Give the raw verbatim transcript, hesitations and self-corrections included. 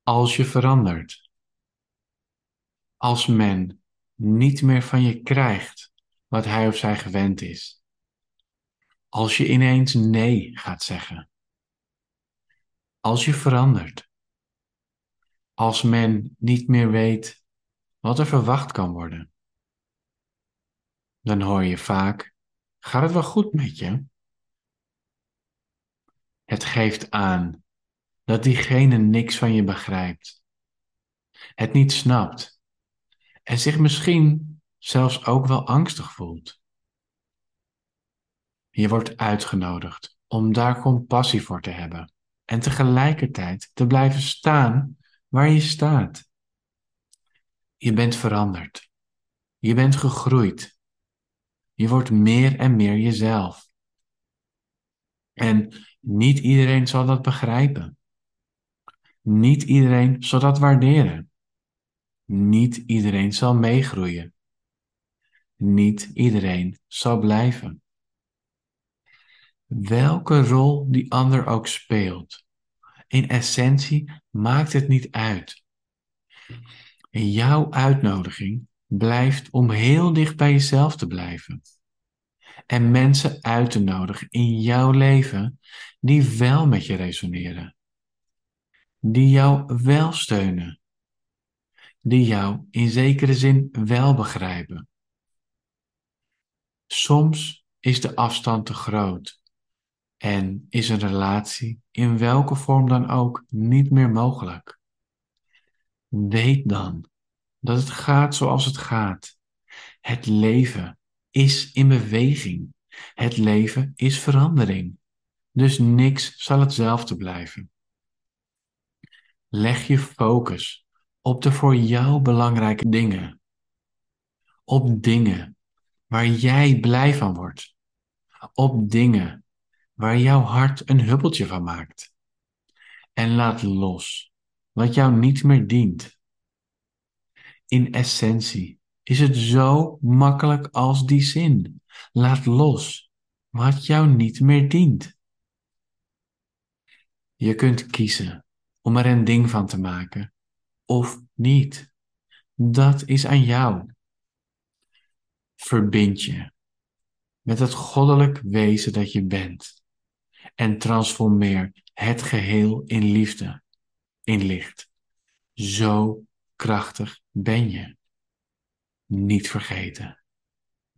Als je verandert, als men niet meer van je krijgt wat hij of zij gewend is, als je ineens nee gaat zeggen, als je verandert, als men niet meer weet wat er verwacht kan worden, dan hoor je vaak: gaat het wel goed met je? Het geeft aan dat diegene niks van je begrijpt, het niet snapt en zich misschien zelfs ook wel angstig voelt. Je wordt uitgenodigd om daar compassie voor te hebben en tegelijkertijd te blijven staan waar je staat. Je bent veranderd. Je bent gegroeid. Je wordt meer en meer jezelf. En niet iedereen zal dat begrijpen. Niet iedereen zal dat waarderen. Niet iedereen zal meegroeien. Niet iedereen zal blijven. Welke rol die ander ook speelt, in essentie maakt het niet uit. En jouw uitnodiging blijft om heel dicht bij jezelf te blijven. En mensen uit te nodigen in jouw leven die wel met je resoneren. Die jou wel steunen. Die jou in zekere zin wel begrijpen. Soms is de afstand te groot. En is een relatie, in welke vorm dan ook, niet meer mogelijk. Weet dan dat het gaat zoals het gaat. Het leven is in beweging. Het leven is verandering. Dus niks zal hetzelfde blijven. Leg je focus op de voor jou belangrijke dingen. Op dingen waar jij blij van wordt. Op dingen waar jouw hart een huppeltje van maakt. En laat los wat jou niet meer dient. In essentie is het zo makkelijk als die zin. Laat los wat jou niet meer dient. Je kunt kiezen om er een ding van te maken of niet. Dat is aan jou. Verbind je met het goddelijk wezen dat je bent en transformeer het geheel in liefde, in licht. Zo krachtig ben je. Niet vergeten.